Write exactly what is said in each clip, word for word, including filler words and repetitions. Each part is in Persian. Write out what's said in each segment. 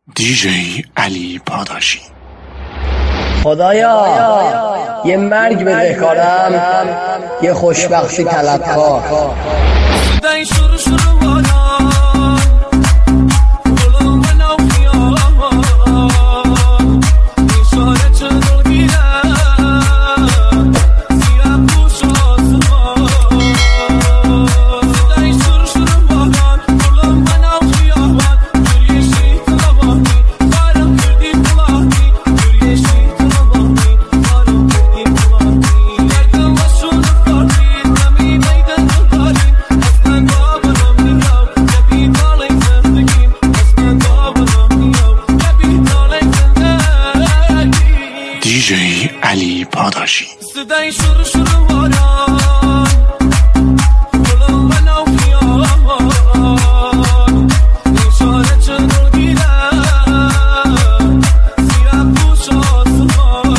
دیجی علی پاداشی. خدایا یه مرگ بده کارم، یه خوشبختی طلبکار. دیجی علی پاداشی. صدای شروع شروع باران گلم و نو خیابان اشاره چه دلگیرم سیاه پوش آسمان.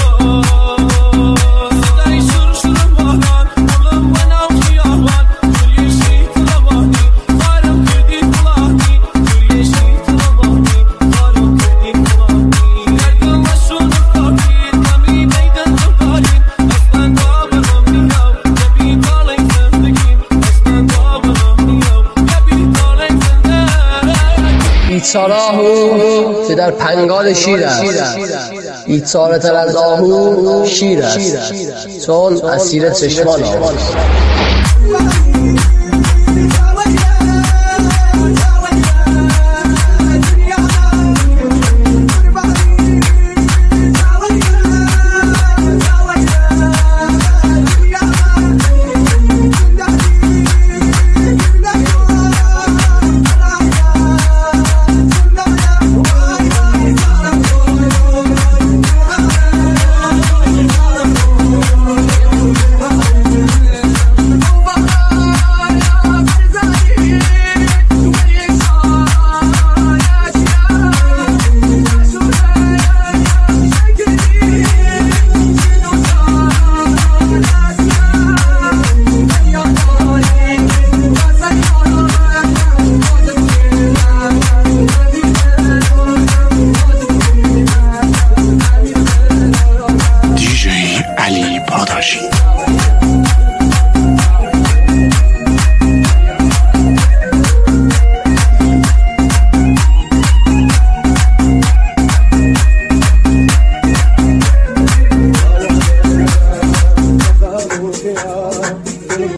صدای شروع شروع باران گلم و نو خیابان توی شیط لبانی خارم کردی بلانی توی شیط لبانی خارم کردی بلانی گردم و شونه کاری نمی میدن داری اصلا دابرم میام یبی دالین زندگیم اصلا دابرم میام یبی دالین زندگیم. بیچاره‌هو که در پنگال شیر است، بیچاره‌تر از آهو شیر است، چون اسیر چشمان است.